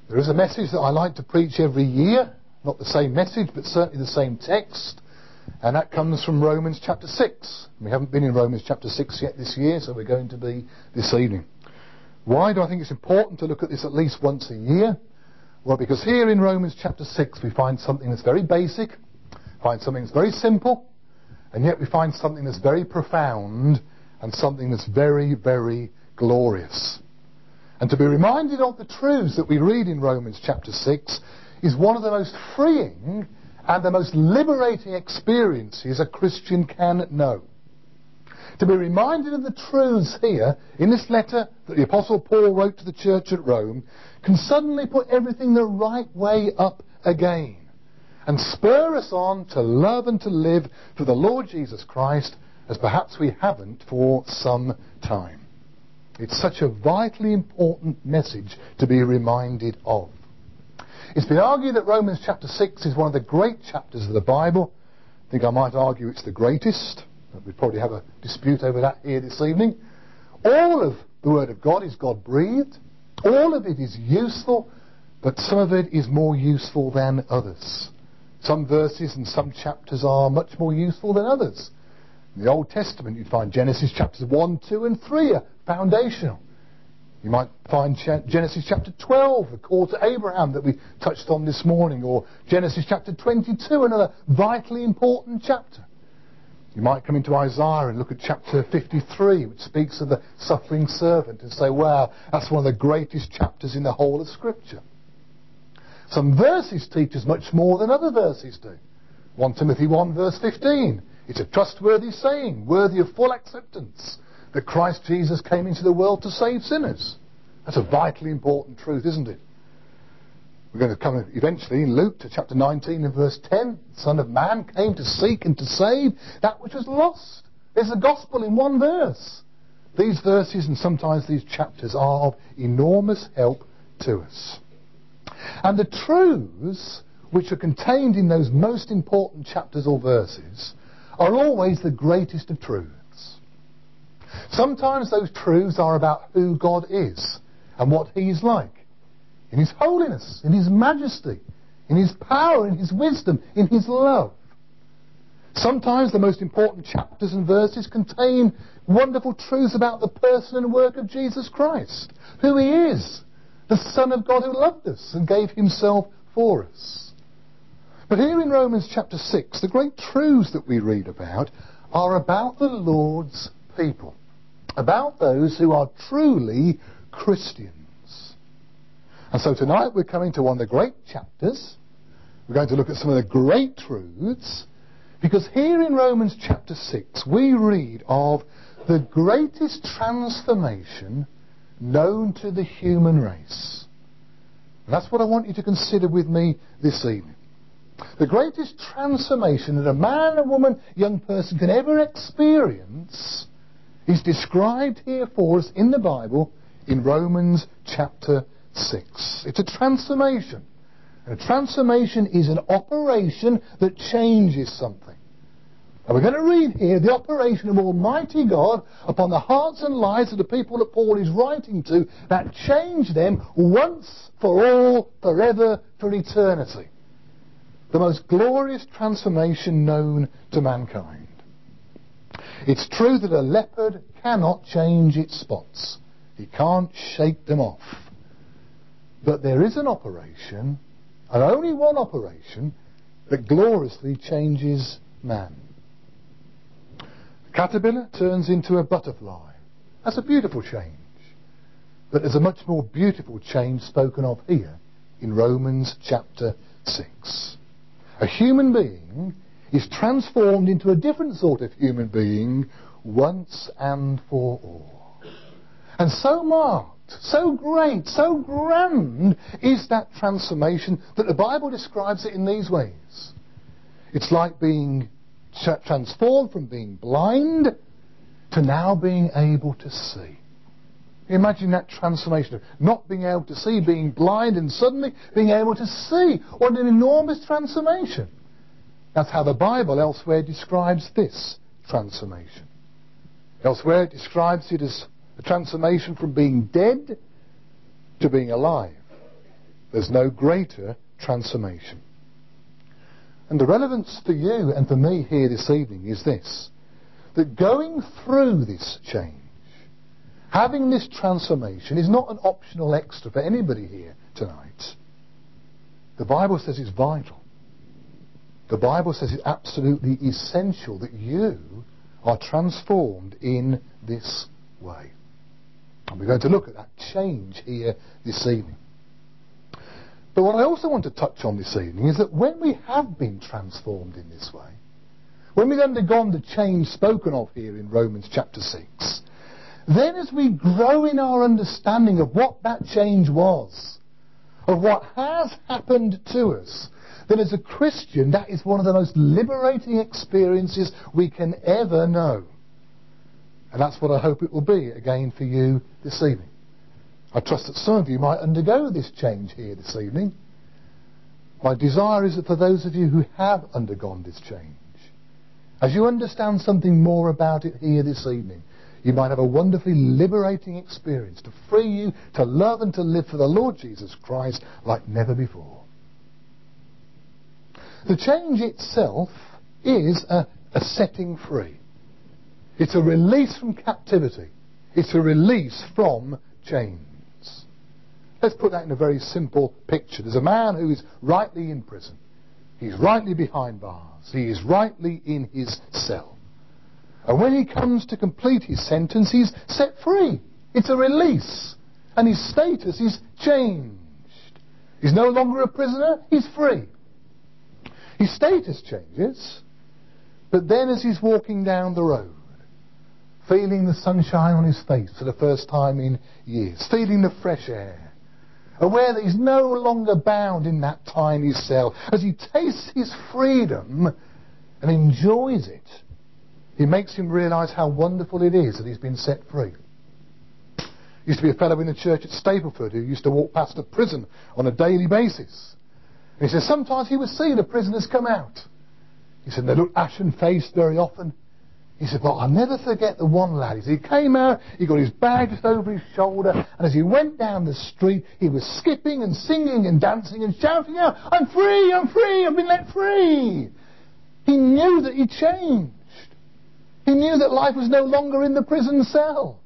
There is a message that I like to preach every year. Not the same message, but certainly the same text. And that comes from Romans chapter 6. We haven't been in Romans chapter 6 yet this year, so we're going to be this evening. Why do I think it's important to look at this at least once a year? Well, because here in Romans chapter 6 we find something that's very basic, find something that's very simple, and yet we find something that's very profound and something that's very, very glorious. And to be reminded of the truths that we read in Romans chapter 6 is one of the most freeing and the most liberating experiences a Christian can know. To be reminded of the truths here in this letter that the Apostle Paul wrote to the church at Rome can suddenly put everything the right way up again and spur us on to love and to live for the Lord Jesus Christ as perhaps we haven't for some time. It's such a vitally important message to be reminded of. It's been argued that Romans chapter 6 is one of the great chapters of the Bible. I think I might argue it's the greatest. We'd probably have a dispute over that here this evening. All of the Word of God is God-breathed. All of it is useful, but some of it is more useful than others. Some verses and some chapters are much more useful than others. In the Old Testament, you'd find Genesis chapters 1, 2 and 3 are foundational. You might find Genesis chapter 12, the call to Abraham that we touched on this morning, or Genesis chapter 22, another vitally important chapter. You might come into Isaiah and look at chapter 53, which speaks of the suffering servant, and say, wow, that's one of the greatest chapters in the whole of Scripture. Some verses teach us much more than other verses do. 1 Timothy 1 verse 15. It's a trustworthy saying, worthy of full acceptance, that Christ Jesus came into the world to save sinners. That's a vitally important truth, isn't it? We're going to come eventually in Luke to chapter 19 and verse 10. The Son of Man came to seek and to save that which was lost. There's the gospel in one verse. These verses and sometimes these chapters are of enormous help to us. And the truths which are contained in those most important chapters or verses are always the greatest of truths. Sometimes those truths are about who God is and what He's like. In His holiness, in His majesty, in His power, in His wisdom, in His love. Sometimes the most important chapters and verses contain wonderful truths about the person and work of Jesus Christ. Who He is. The Son of God who loved us and gave Himself for us. But here in Romans chapter 6, the great truths that we read about are about the Lord's people. About those who are truly Christians. And so tonight we're coming to one of the great chapters. We're going to look at some of the great truths. Because here in Romans chapter 6 we read of the greatest transformation known to the human race. And that's what I want you to consider with me this evening. The greatest transformation that a man, a woman, young person can ever experience is described here for us in the Bible in Romans chapter 6. It's a transformation. And a transformation is an operation that changes something. And we're going to read here the operation of Almighty God upon the hearts and lives of the people that Paul is writing to that change them once for all, forever, for eternity. The most glorious transformation known to mankind. It's true that a leopard cannot change its spots. He can't shake them off. But there is an operation, and only one operation, that gloriously changes man. A caterpillar turns into a butterfly. That's a beautiful change. But there's a much more beautiful change spoken of here in Romans chapter 6. A human being is transformed into a different sort of human being once and for all. And so marked, so great, so grand is that transformation that the Bible describes it in these ways. It's like being transformed from being blind to now being able to see. Imagine that transformation of not being able to see, being blind, and suddenly being able to see. What an enormous transformation. That's how the Bible elsewhere describes this transformation. Elsewhere it describes it as a transformation from being dead to being alive. There's no greater transformation. And the relevance for you and for me here this evening is this, that going through this change, having this transformation, is not an optional extra for anybody here tonight. The Bible says it's vital. The Bible says it's absolutely essential that you are transformed in this way. And we're going to look at that change here this evening. But what I also want to touch on this evening is that when we have been transformed in this way, when we've undergone the change spoken of here in Romans chapter 6, then as we grow in our understanding of what that change was, of what has happened to us, then as a Christian, that is one of the most liberating experiences we can ever know. And that's what I hope it will be again for you this evening. I trust that some of you might undergo this change here this evening. My desire is that for those of you who have undergone this change, as you understand something more about it here this evening, you might have a wonderfully liberating experience to free you to love and to live for the Lord Jesus Christ like never before. The change itself is a setting free. It's a release from captivity. It's a release from chains. Let's put that in a very simple picture. There's a man who is rightly in prison. He's rightly behind bars. He is rightly in his cell. And when he comes to complete his sentence, he's set free. It's a release. And his status is changed. He's no longer a prisoner. He's free. His status changes. But then as he's walking down the road, feeling the sunshine on his face for the first time in years, feeling the fresh air, aware that he's no longer bound in that tiny cell, as he tastes his freedom and enjoys it, it makes him realise how wonderful it is that he's been set free. Used to be a fellow in the church at Stapleford who used to walk past a prison on a daily basis. And he says sometimes he would see the prisoners come out. He said they looked ashen-faced very often. He said, but I'll never forget the one lad. He came out, he got his bag just over his shoulder, and as he went down the street, he was skipping and singing and dancing and shouting out, I'm free, I've been let free. He knew that he changed. He knew that life was no longer in the prison cell.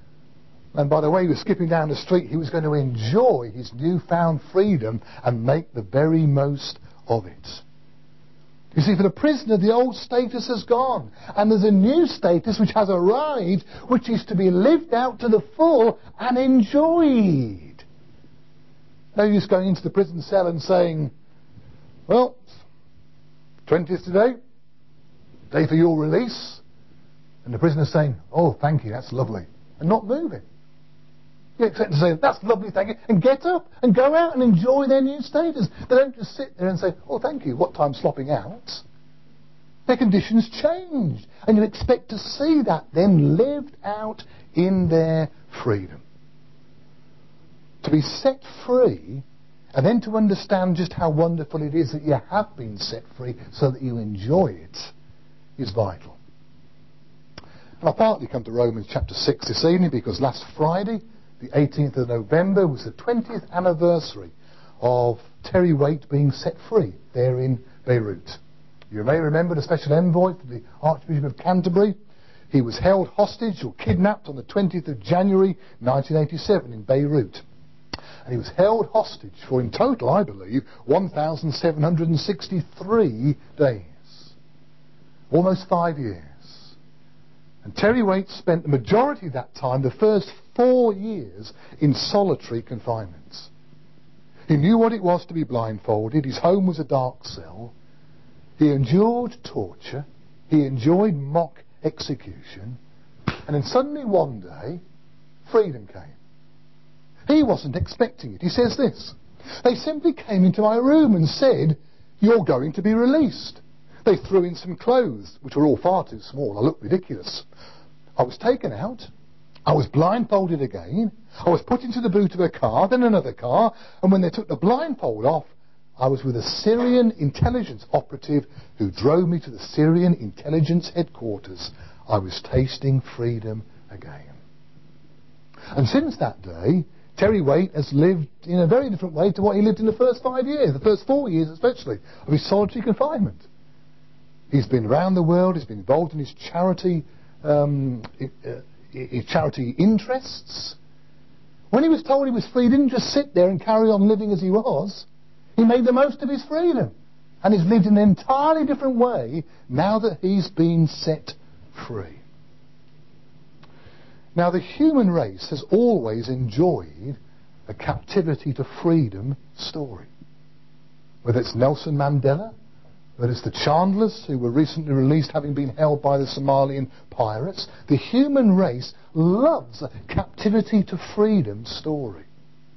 And by the way he was skipping down the street, he was going to enjoy his newfound freedom and make the very most of it. You see, for the prisoner, the old status has gone. And there's a new status which has arrived, which is to be lived out to the full and enjoyed. No use going into the prison cell and saying, well, 20th today, day for your release. And the prisoner saying, oh, thank you, that's lovely. And not moving. You expect to say, that's lovely, thank you, and get up and go out and enjoy their new status. They don't just sit there and say, oh, thank you, what time slopping out? Their conditions changed. And you expect to see that then lived out in their freedom. To be set free, and then to understand just how wonderful it is that you have been set free so that you enjoy it, is vital. And I'll partly come to Romans chapter 6 this evening because last Friday, the 18th of November, was the 20th anniversary of Terry Waite being set free there in Beirut. You may remember the special envoy for the Archbishop of Canterbury. He was held hostage or kidnapped on the 20th of January 1987 in Beirut. And he was held hostage for, in total, I believe, 1,763 days. Almost 5 years. And Terry Waite spent the majority of that time, the first 4 years, in solitary confinement. He knew what it was to be blindfolded. His home was a dark cell. He endured torture. He enjoyed mock execution. And then suddenly one day, freedom came. He wasn't expecting it. He says this, they simply came into my room and said, you're going to be released. They threw in some clothes, which were all far too small. I looked ridiculous. I was taken out. I was blindfolded again. I was put into the boot of a car, then another car. And when they took the blindfold off, I was with a Syrian intelligence operative who drove me to the Syrian intelligence headquarters. I was tasting freedom again. And since that day, Terry Waite has lived in a very different way to what he lived in the first 5 years, the first 4 years especially, of his solitary confinement. He's been around the world, he's been involved in his charity interests. When he was told he was free, he didn't just sit there and carry on living as he was. He made the most of his freedom. And he's lived in an entirely different way now that he's been set free. Now, the human race has always enjoyed a captivity to freedom story. Whether it's Nelson Mandela, whether it's the Chandlers, who were recently released having been held by the Somalian pirates, the human race loves a captivity to freedom story.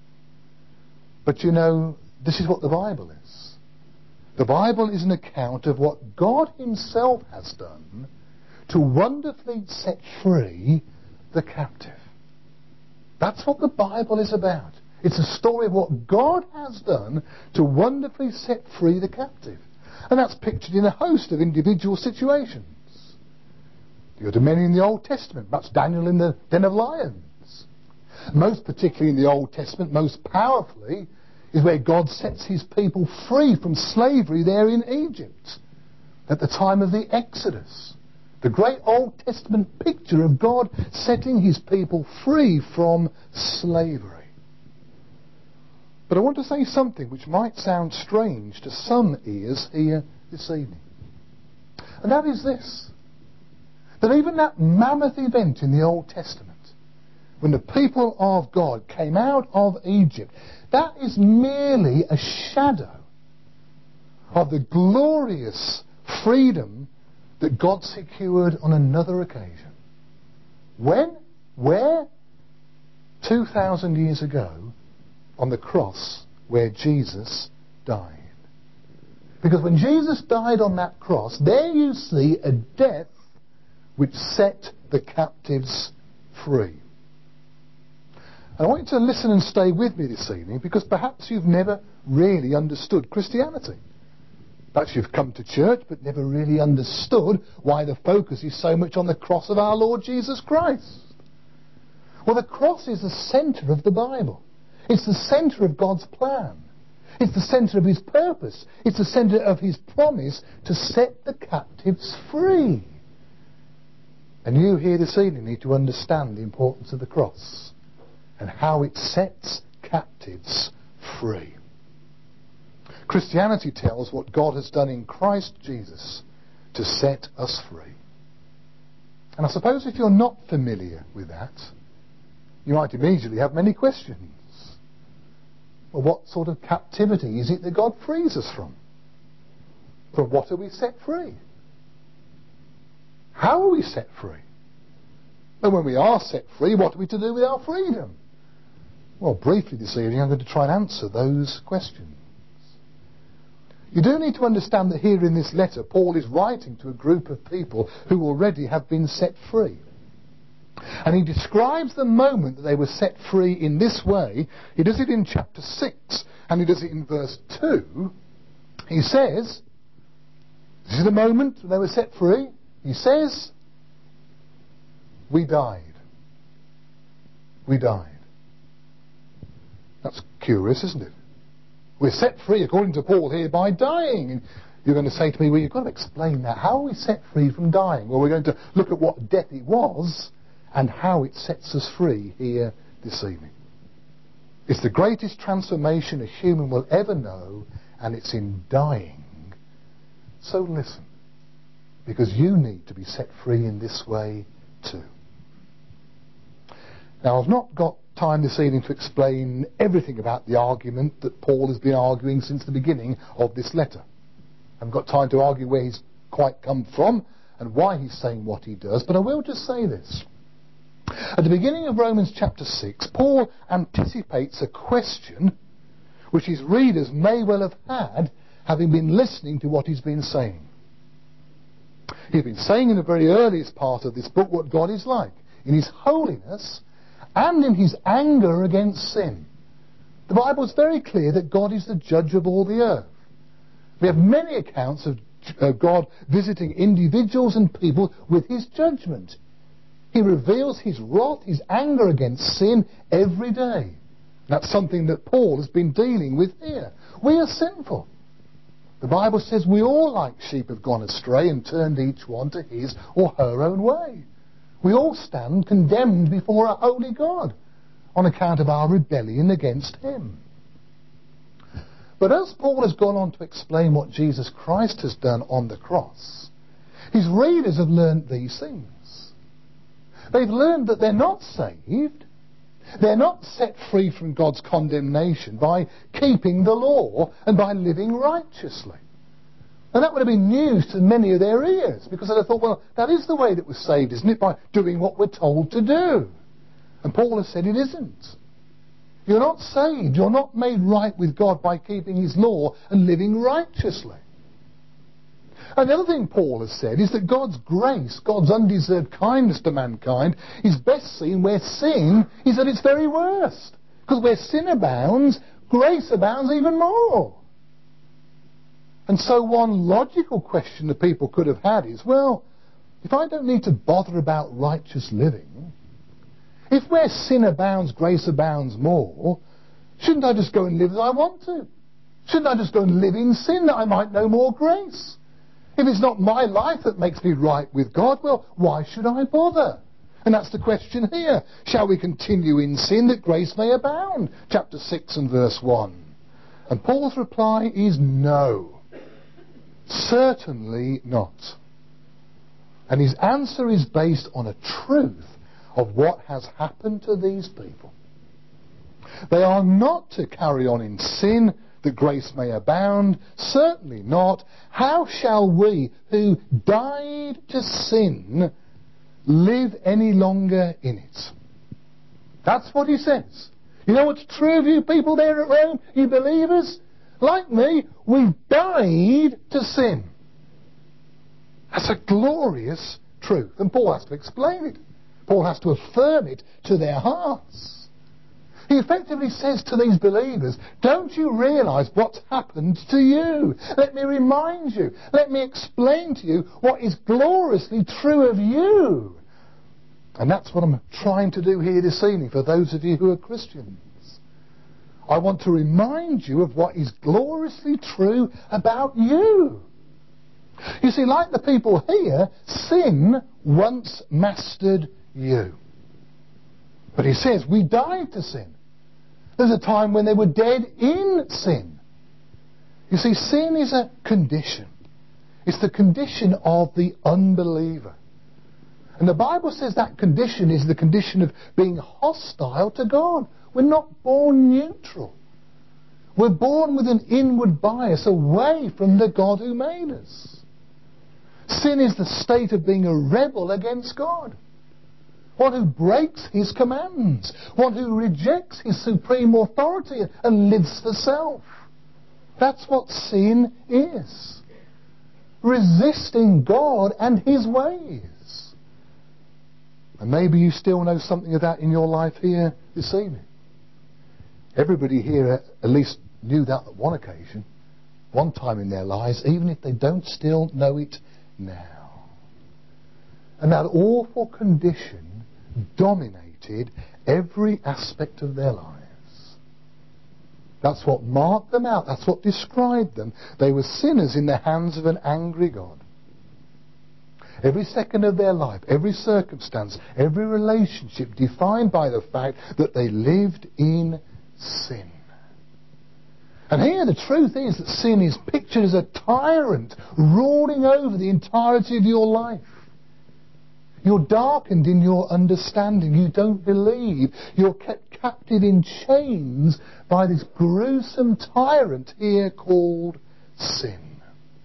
But you know, this is what the Bible is. The Bible is an account of what God himself has done to wonderfully set free the captive. That's what the Bible is about. It's a story of what God has done to wonderfully set free the captive. And that's pictured in a host of individual situations. You go to many in the Old Testament, perhaps Daniel in the den of lions. Most particularly in the Old Testament, most powerfully, is where God sets his people free from slavery there in Egypt at the time of the Exodus. The great Old Testament picture of God setting his people free from slavery. But I want to say something which might sound strange to some ears here this evening. And that is this. That even that mammoth event in the Old Testament, when the people of God came out of Egypt, that is merely a shadow of the glorious freedom that God secured on another occasion. When? Where? 2,000 years ago, on the cross where Jesus died. Because when Jesus died on that cross, there you see a death which set the captives free. And I want you to listen and stay with me this evening, because perhaps you've never really understood Christianity. Perhaps you've come to church but never really understood why the focus is so much on the cross of our Lord Jesus Christ. Well, the cross is the centre of the Bible. It's the centre of God's plan. It's the centre of his purpose. It's the centre of his promise to set the captives free. And you here this evening need to understand the importance of the cross and how it sets captives free. Christianity tells what God has done in Christ Jesus to set us free. And I suppose if you're not familiar with that, you might immediately have many questions. Well, what sort of captivity is it that God frees us from? From what are we set free? How are we set free? And when we are set free, what are we to do with our freedom? Well, briefly this evening I'm going to try and answer those questions. You do need to understand that here in this letter Paul is writing to a group of people who already have been set free. And he describes the moment that they were set free in this way. He does it in chapter 6 and he does it in verse 2. He says, this is the moment when they were set free. He says, we died. We died. That's curious, isn't it? We're set free, according to Paul here, by dying. And you're going to say to me, well, you've got to explain that. How are we set free from dying? Well, we're going to look at what death it was and how it sets us free here this evening. It's the greatest transformation a human will ever know, and it's in dying. So listen, because you need to be set free in this way too. Now, I've not got time this evening to explain everything about the argument that Paul has been arguing since the beginning of this letter. I haven't got time to argue where he's quite come from and why he's saying what he does, but I will just say this. At the beginning of Romans chapter 6, Paul anticipates a question which his readers may well have had, having been listening to what he's been saying. He's been saying in the very earliest part of this book what God is like, in his holiness and in his anger against sin. The Bible is very clear that God is the judge of all the earth. We have many accounts of God visiting individuals and people with his judgment. He reveals his wrath, his anger against sin every day. That's something that Paul has been dealing with here. We are sinful. The Bible says we all like sheep have gone astray and turned each one to his or her own way. We all stand condemned before a holy God on account of our rebellion against him. But as Paul has gone on to explain what Jesus Christ has done on the cross, his readers have learned these things. They've learned that they're not saved, they're not set free from God's condemnation by keeping the law and by living righteously. And that would have been news to many of their ears, because they thought, well, that is the way that we're saved, isn't it? By doing what we're told to do. And Paul has said it isn't. You're not saved, you're not made right with God by keeping his law and living righteously. And the other thing Paul has said is that God's grace, God's undeserved kindness to mankind, is best seen where sin is at its very worst. Because where sin abounds, grace abounds even more. And so one logical question that people could have had is, well, if I don't need to bother about righteous living, if where sin abounds, grace abounds more, shouldn't I just go and live as I want to? Shouldn't I just go and live in sin that I might know more grace? If it's not my life that makes me right with God, well, why should I bother? And that's the question here. Shall we continue in sin that grace may abound? Chapter 6 and verse 1. And Paul's reply is no. Certainly not. And his answer is based on a truth of what has happened to these people. They are not to carry on in sin that grace may abound. Certainly not. How shall we who died to sin live any longer in it? That's what he says. You know what's true of you people there at Rome, you believers? Like me, we died to sin. That's a glorious truth. And Paul has to explain it. Paul has to affirm it to their hearts. He effectively says to these believers, don't you realise what's happened to you? Let me remind you. Let me explain to you what is gloriously true of you. And that's what I'm trying to do here this evening for those of you who are Christians. I want to remind you of what is gloriously true about you. You see, like the people here, sin once mastered you. But he says, we died to sin. There's a time when they were dead in sin. You see, sin is a condition. It's the condition of the unbeliever. And the Bible says that condition is the condition of being hostile to God. We're not born neutral. We're born with an inward bias away from the God who made us. Sin is the state of being a rebel against God. One who breaks his commands. One who rejects his supreme authority and lives for self. That's what sin is. Resisting God and his ways. And maybe you still know something of that in your life here this evening. Everybody here at least knew that at one occasion, one time in their lives, even if they don't still know it now. And that awful condition dominated every aspect of their lives. That's what marked them out. That's what described them. They were sinners in the hands of an angry God. Every second of their life, every circumstance, every relationship defined by the fact that they lived in sin. And here the truth is that sin is pictured as a tyrant ruling over the entirety of your life. You're darkened in your understanding. You don't believe. You're kept captive in chains by this gruesome tyrant here called sin.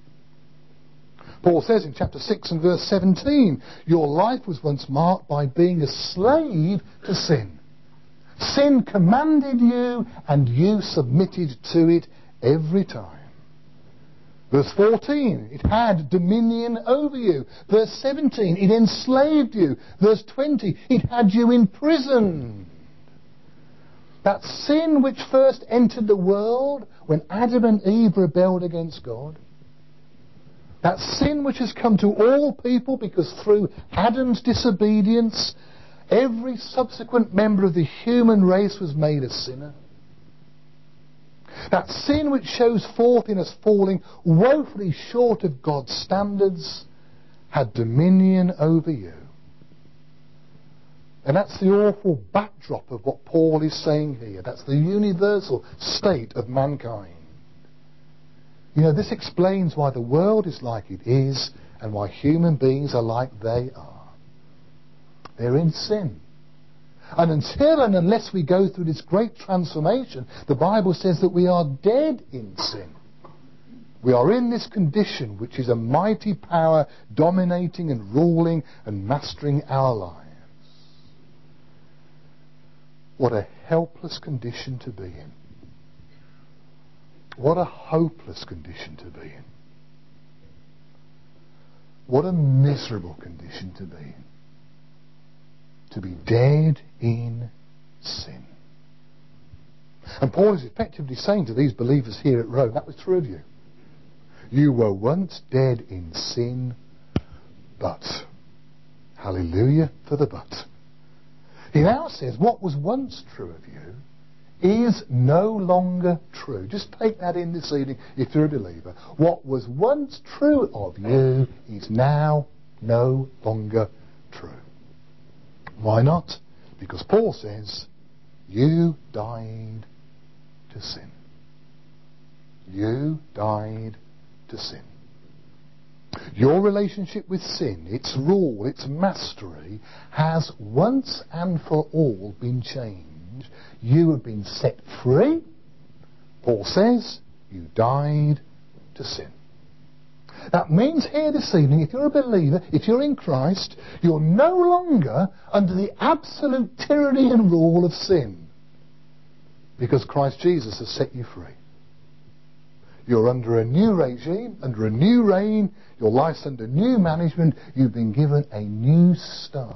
Paul says in chapter 6 and verse 17, your life was once marked by being a slave to sin. Sin commanded you and you submitted to it every time. Verse 14, it had dominion over you. Verse 17, it enslaved you. Verse 20, it had you in prison. That sin which first entered the world when Adam and Eve rebelled against God. That sin which has come to all people because through Adam's disobedience, every subsequent member of the human race was made a sinner. That sin which shows forth in us falling woefully short of God's standards had dominion over you. And that's the awful backdrop of what Paul is saying here. That's the universal state of mankind. You know, this explains why the world is like it is and why human beings are like they are. They're in sin. And until and unless we go through this great transformation, the Bible says that we are dead in sin. We are in this condition which is a mighty power dominating and ruling and mastering our lives. What a helpless condition to be in. What a hopeless condition to be in. What a miserable condition to be in. To be dead in sin. And Paul is effectively saying to these believers here at Rome, that was true of you. You were once dead in sin, but. Hallelujah for the but. He now says what was once true of you is no longer true. Just take that in this evening if you're a believer. What was once true of you is now no longer true. Why not? Because Paul says, you died to sin. You died to sin. Your relationship with sin, its rule, its mastery, has once and for all been changed. You have been set free. Paul says, you died to sin. That means here this evening, if you're a believer, if you're in Christ, you're no longer under the absolute tyranny and rule of sin. Because Christ Jesus has set you free. You're under a new regime, under a new reign, your life's under new management, you've been given a new start.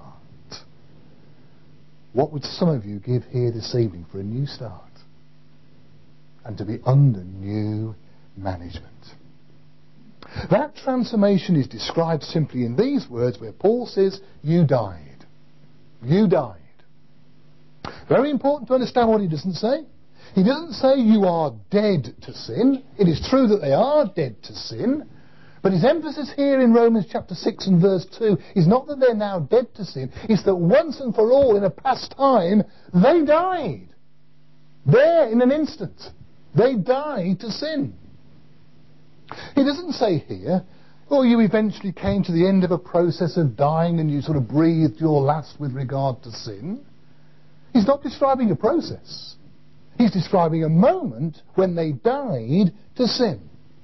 What would some of you give here this evening for a new start? And to be under new management. That transformation is described simply in these words where Paul says, you died. You died. Very important to understand what he doesn't say. He doesn't say you are dead to sin. It is true that they are dead to sin. But his emphasis here in Romans chapter 6 and verse 2 is not that they're now dead to sin. It's that once and for all in a past time, they died. There in an instant. They died to sin. He doesn't say here, oh, you eventually came to the end of a process of dying and you sort of breathed your last with regard to sin. He's not describing a process. He's describing a moment when they died to sin.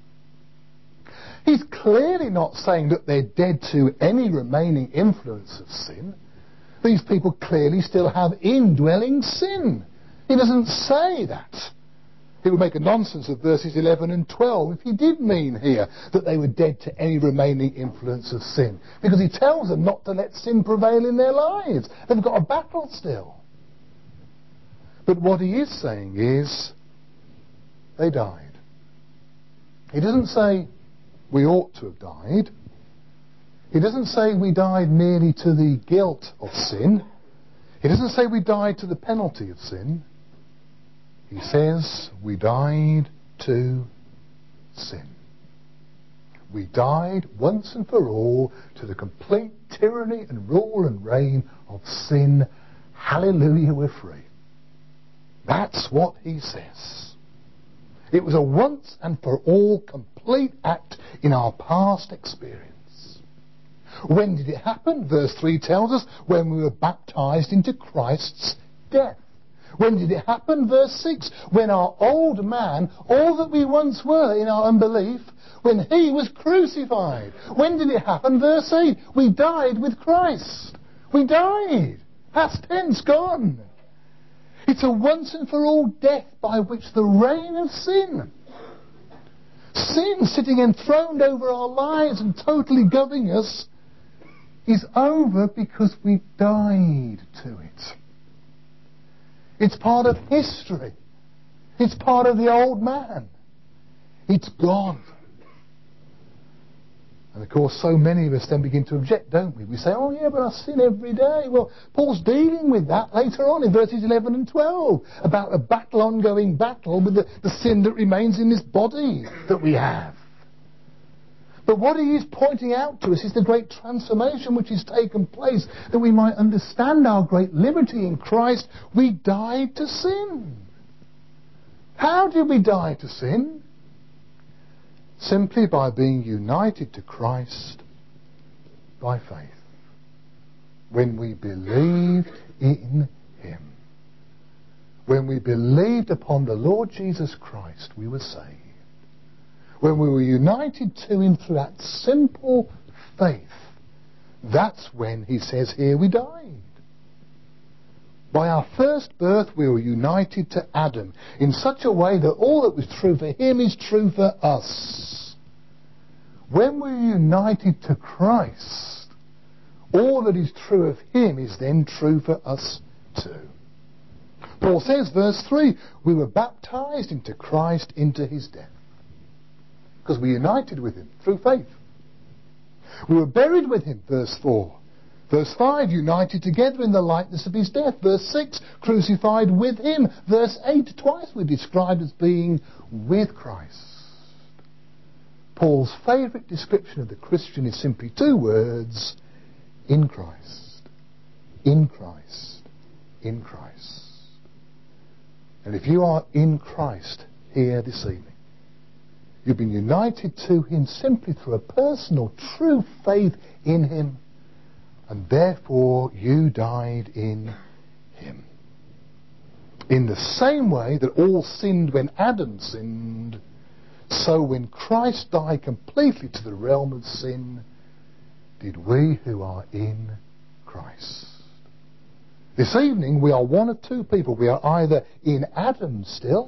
He's clearly not saying that they're dead to any remaining influence of sin. These people clearly still have indwelling sin. He doesn't say that. He would make a nonsense of verses 11 and 12 if he did mean here that they were dead to any remaining influence of sin. Because he tells them not to let sin prevail in their lives. They've got a battle still. But what he is saying is, they died. He doesn't say, we ought to have died. He doesn't say we died merely to the guilt of sin. He doesn't say we died to the penalty of sin. He says we died to sin. We died once and for all to the complete tyranny and rule and reign of sin. Hallelujah, we're free. That's what he says. It was a once and for all complete act in our past experience. When did it happen? Verse 3 tells us when we were baptized into Christ's death. When did it happen? Verse 6. When our old man, all that we once were in our unbelief, when he was crucified. When did it happen? Verse 8. We died with Christ. We died. Past tense, gone. It's a once and for all death by which the reign of sin sitting enthroned over our lives and totally governing us, is over because we died to it. It's part of history. It's part of the old man. It's gone. And of course, so many of us then begin to object, don't we? We say, oh yeah, but I sin every day. Well, Paul's dealing with that later on in verses 11 and 12, about a battle, ongoing battle with the sin that remains in this body that we have. But what he is pointing out to us is the great transformation which has taken place, that we might understand our great liberty in Christ. We died to sin. How did we die to sin? Simply by being united to Christ by faith. When we believed in him. When we believed upon the Lord Jesus Christ, we were saved. When we were united to him through that simple faith, that's when he says here we died. By our first birth we were united to Adam in such a way that all that was true for him is true for us. When we're united to Christ, all that is true of him is then true for us too. Paul says, verse 3, we were baptized into Christ, into his death. Because we're united with him through faith. We were buried with him, verse 4. Verse 5, united together in the likeness of his death. Verse 6, crucified with him. Verse 8, twice we're described as being with Christ. Paul's favourite description of the Christian is simply two words: in Christ. In Christ. In Christ. And if you are in Christ here this evening, you've been united to him simply through a personal, true faith in him, and therefore you died in him. In the same way that all sinned when Adam sinned, so when Christ died completely to the realm of sin, did we who are in Christ. This evening we are one of two people. We are either in Adam still,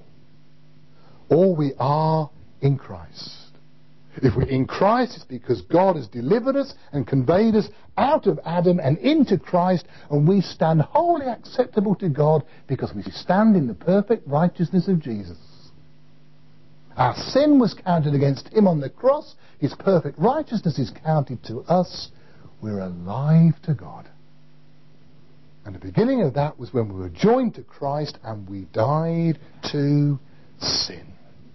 or we are in Christ. If we're in Christ, it's because God has delivered us and conveyed us out of Adam and into Christ, and we stand wholly acceptable to God because we stand in the perfect righteousness of Jesus. Our sin was counted against him on the cross. His perfect righteousness is counted to us. We're alive to God. And the beginning of that was when we were joined to Christ and we died to sin.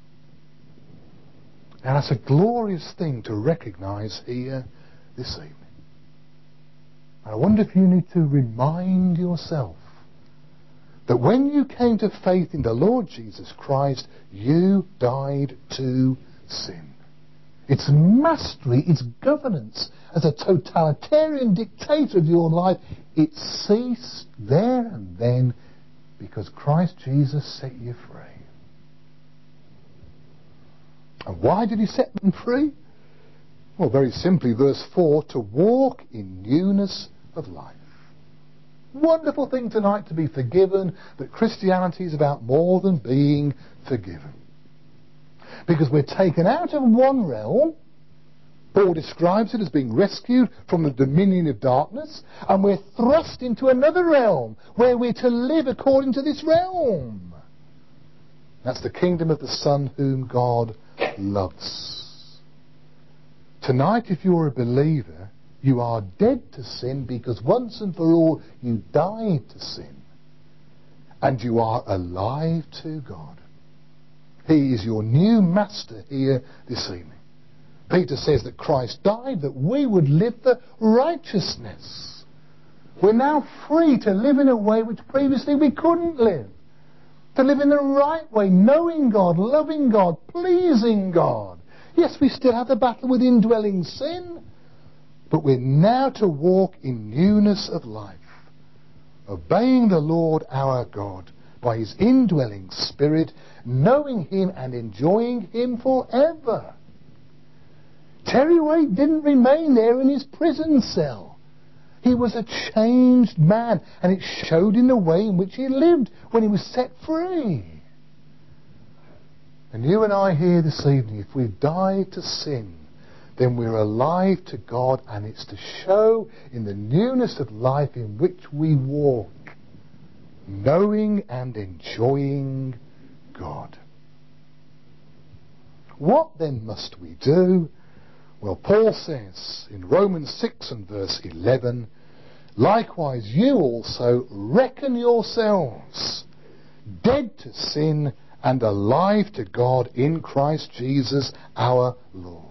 Now that's a glorious thing to recognise here this evening. I wonder if you need to remind yourself that when you came to faith in the Lord Jesus Christ, you died to sin. Its mastery, its governance as a totalitarian dictator of your life, it ceased there and then because Christ Jesus set you free. And why did he set them free? Well, very simply, verse 4, to walk in newness of life. Wonderful thing tonight to be forgiven, that Christianity is about more than being forgiven. Because we're taken out of one realm, Paul describes it as being rescued from the dominion of darkness, and we're thrust into another realm where we're to live according to this realm. That's the kingdom of the Son whom God loves. Tonight, if you're a believer, you are dead to sin because once and for all you died to sin, and you are alive to God. He is your new master here this evening. Peter says that Christ died that we would live for righteousness. We're now free to live in a way which previously we couldn't live. To live in the right way, knowing God, loving God, pleasing God. Yes, we still have the battle with indwelling sin, but we're now to walk in newness of life, obeying the Lord our God by his indwelling Spirit, knowing him and enjoying him forever. Terry Waite didn't remain there in his prison cell. He was a changed man, and it showed in the way in which he lived when he was set free. And you and I here this evening, if we've died to sin, then we're alive to God, and it's to show in the newness of life in which we walk, knowing and enjoying God. What then must we do? Well, Paul says in Romans 6 and verse 11, likewise you also reckon yourselves dead to sin and alive to God in Christ Jesus our Lord.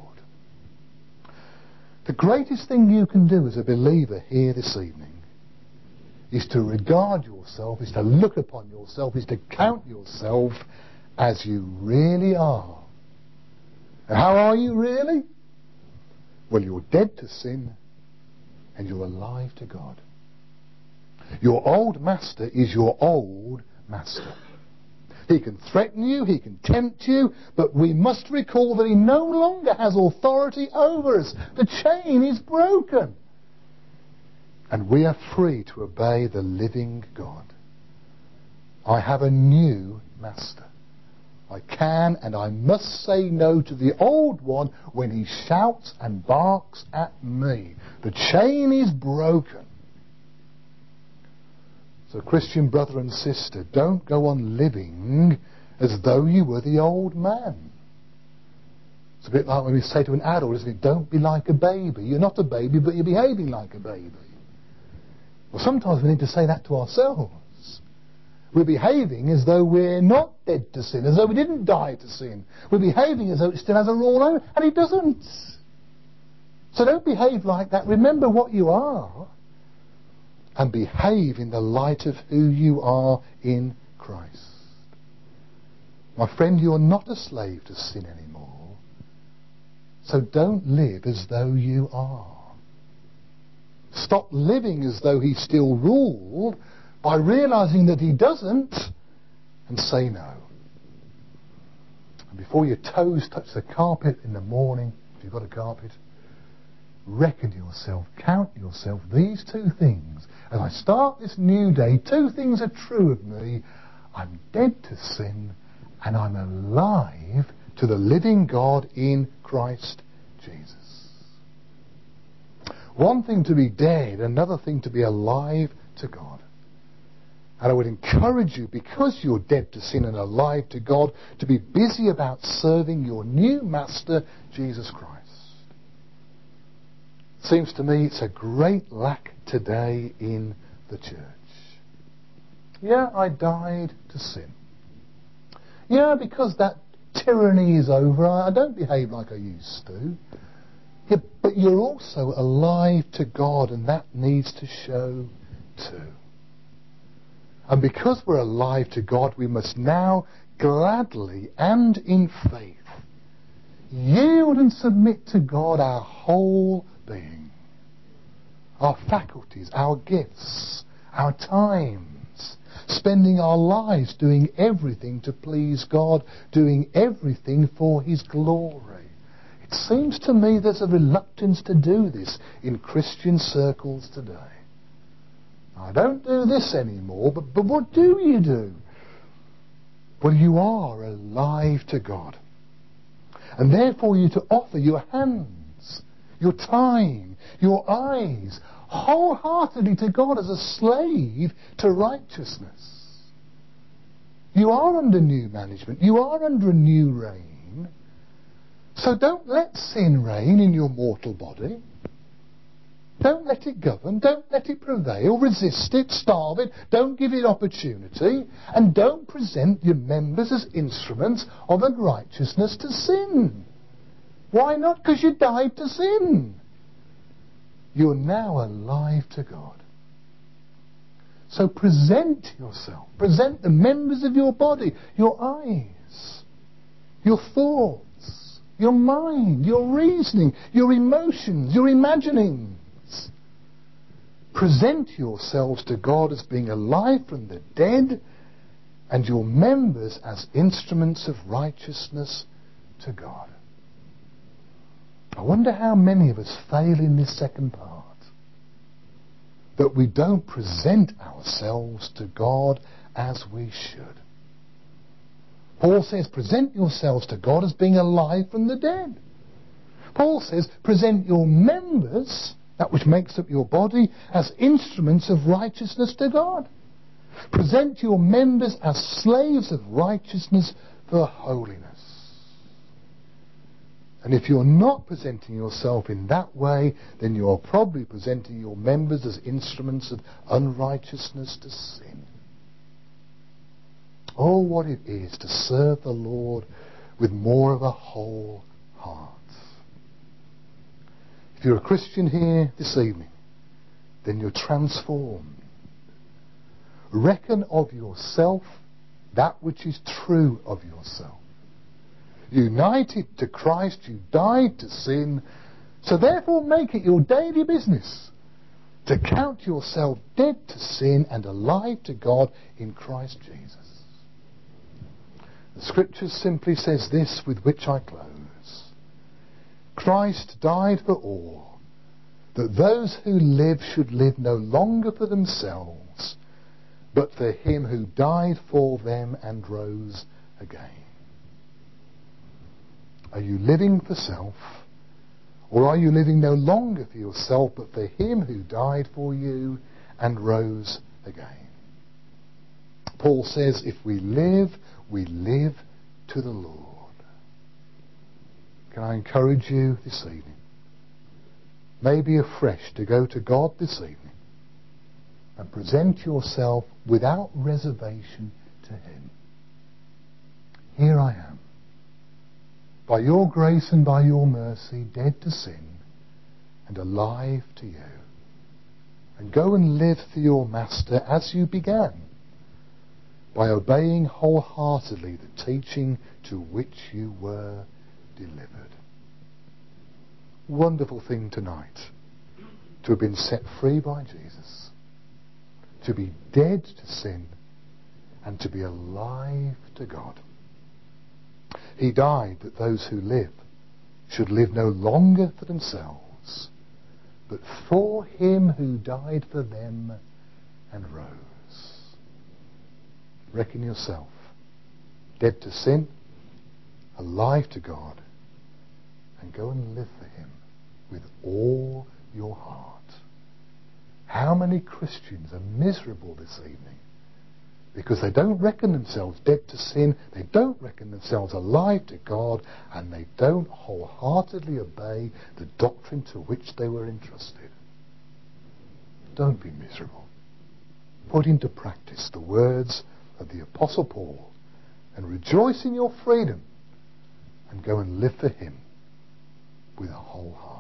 The greatest thing you can do as a believer here this evening is to regard yourself, is to look upon yourself, is to count yourself as you really are. And how are you really? Well, you're dead to sin and you're alive to God. Your old master is your old master. He can threaten you, he can tempt you, but we must recall that he no longer has authority over us. The chain is broken. And we are free to obey the living God. I have a new master. I can and I must say no to the old one when he shouts and barks at me. The chain is broken. So, Christian brother and sister, don't go on living as though you were the old man. It's a bit like when we say to an adult, isn't it? Don't be like a baby. You're not a baby, but you're behaving like a baby. Well, sometimes we need to say that to ourselves. We're behaving as though we're not dead to sin, as though we didn't die to sin. We're behaving as though it still has a rule over, and it doesn't. So don't behave like that. Remember what you are. And behave in the light of who you are in Christ. My friend, you're not a slave to sin anymore. So don't live as though you are. Stop living as though he still ruled by realizing that he doesn't, and say no. And before your toes touch the carpet in the morning, if you've got a carpet, reckon yourself, count yourself, these two things. As I start this new day, two things are true of me. I'm dead to sin and I'm alive to the living God in Christ Jesus. One thing to be dead, another thing to be alive to God. And I would encourage you, because you're dead to sin and alive to God, to be busy about serving your new master, Jesus Christ. Seems to me it's a great lack today in the church. Yeah, I died to sin. Yeah, because that tyranny is over, I don't behave like I used to. Yeah, but you're also alive to God, and that needs to show too. And because we're alive to God, we must now gladly and in faith yield and submit to God our whole being, our faculties, our gifts, our times, spending our lives doing everything to please God, doing everything for his glory. It seems to me there's a reluctance to do this in Christian circles today. I don't do this anymore, but what do you do? Well, you are alive to God. And therefore you're to offer your hands, your time, your eyes, wholeheartedly to God as a slave to righteousness. You are under new management. You are under a new reign. So don't let sin reign in your mortal body. Don't let it govern. Don't let it prevail. Resist it. Starve it. Don't give it opportunity. And don't present your members as instruments of unrighteousness to sin. Why not? Because you died to sin. You're now alive to God. So present yourself. Present the members of your body, your eyes, your thoughts, your mind, your reasoning, your emotions, your imaginings. Present yourselves to God as being alive from the dead, and your members as instruments of righteousness to God. I wonder how many of us fail in this second part. That we don't present ourselves to God as we should. Paul says, present yourselves to God as being alive from the dead. Paul says, present your members, that which makes up your body, as instruments of righteousness to God. Present your members as slaves of righteousness for holiness. And if you're not presenting yourself in that way, then you are probably presenting your members as instruments of unrighteousness to sin. Oh, what it is to serve the Lord with more of a whole heart. If you're a Christian here this evening, then you're transformed. Reckon of yourself that which is true of yourself. United to Christ, you died to sin, so therefore make it your daily business to count yourself dead to sin and alive to God in Christ Jesus. The Scripture simply says this, with which I close. Christ died for all, that those who live should live no longer for themselves, but for him who died for them and rose again. Are you living for self, or are you living no longer for yourself, but for him who died for you and rose again? Paul says, if we live to the Lord. Can I encourage you this evening, maybe afresh, to go to God this evening and present yourself without reservation to him. Here I am. By your grace and by your mercy, dead to sin and alive to you. And go and live for your Master as you began, by obeying wholeheartedly the teaching to which you were delivered. Wonderful thing tonight, to have been set free by Jesus, to be dead to sin and to be alive to God. He died that those who live should live no longer for themselves, but for him who died for them and rose. Reckon yourself dead to sin, alive to God, and go and live for him with all your heart. How many Christians are miserable this evening because they don't reckon themselves dead to sin, they don't reckon themselves alive to God, and they don't wholeheartedly obey the doctrine to which they were entrusted. Don't be miserable. Put into practice the words of the Apostle Paul and rejoice in your freedom and go and live for him with a whole heart.